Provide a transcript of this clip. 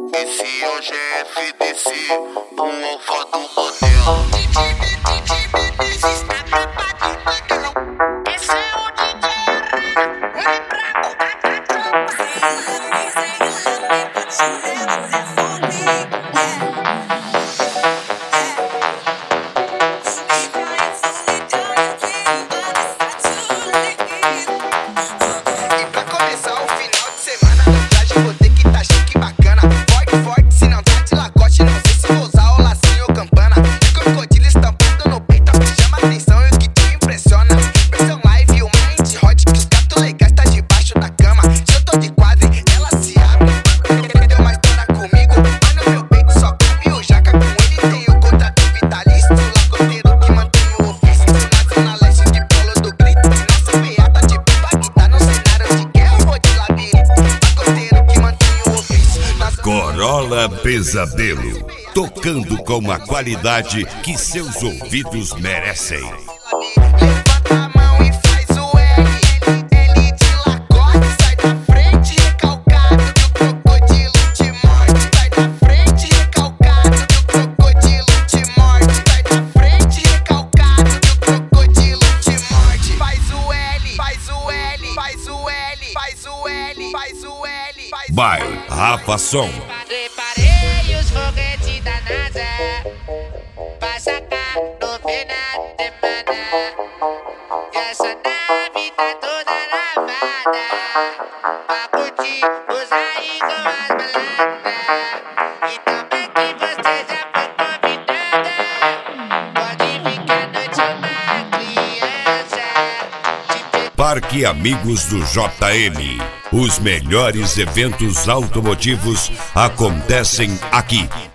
Esse hoje é FDC, o alfa do motel. Esse é o DJ brabo da E pra começar o final de semana, no traje vou ter que tá chique bacana. Forte, se não tá de lacoste, não sei se vou usar o lacinho ou campana. E crocodilo estampado no peito, é o que chama atenção e o que te impressiona. Pressão live e o mind hot, que os gatos legais tá debaixo da cama. Se eu tô de quadro, ela se abre. Deu uma história comigo, mas no meu peito só cabe o jaca. Com ele tem o contrato vitalício, lacoteiro que mantém o ofício. Na zona leste de polo do grito, nossa peada de pipa que tá no cenário de guerra. Eu vou de labirinto, lacoteiro que mantém o ofício. Corolla Pesadelo, tocando com a qualidade que seus ouvidos merecem. Levanta a mão e faz o L de lacoste. Sai da frente recalcado que o crocodilo te morde. Sai da frente recalcado que o crocodilo te morde. Sai da frente recalcado que o crocodilo te morde. Faz o L, faz o L, faz o L, faz o L, faz o L, faz o By L. Rafa Som. Preparei os foguetes da NASA pra sacar no final de semana. E essa nave tá toda lavada pra curtir, usar aí com as baladas. E também que você já foi convidada, pode ficar a noite uma criança. Parque Amigos do JM. Os melhores eventos automotivos acontecem aqui.